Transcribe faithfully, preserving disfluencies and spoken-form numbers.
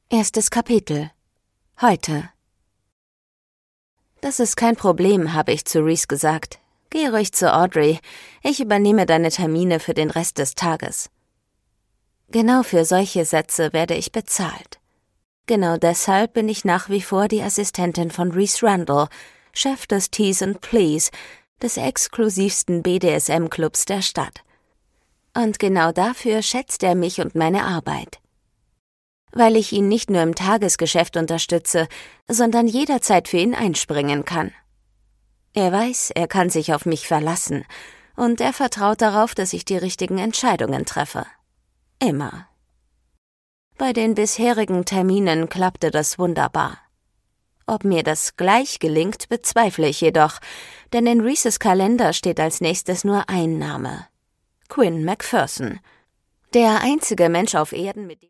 Erstes Kapitel. Heute. »Das ist kein Problem«, habe ich zu Reese gesagt. »Geh ruhig zu Audrey. Ich übernehme deine Termine für den Rest des Tages.« Genau für solche Sätze werde ich bezahlt. Genau deshalb bin ich nach wie vor die Assistentin von Reese Randall, Chef des Tease and Please, des exklusivsten B D S M-Clubs der Stadt. Und genau dafür schätzt er mich und meine Arbeit. Weil ich ihn nicht nur im Tagesgeschäft unterstütze, sondern jederzeit für ihn einspringen kann. Er weiß, er kann sich auf mich verlassen, und er vertraut darauf, dass ich die richtigen Entscheidungen treffe. Immer. Bei den bisherigen Terminen klappte das wunderbar. Ob mir das gleich gelingt, bezweifle ich jedoch, denn in Reeses Kalender steht als nächstes nur ein Name: Quinn McPherson. Der einzige Mensch auf Erden, mit dem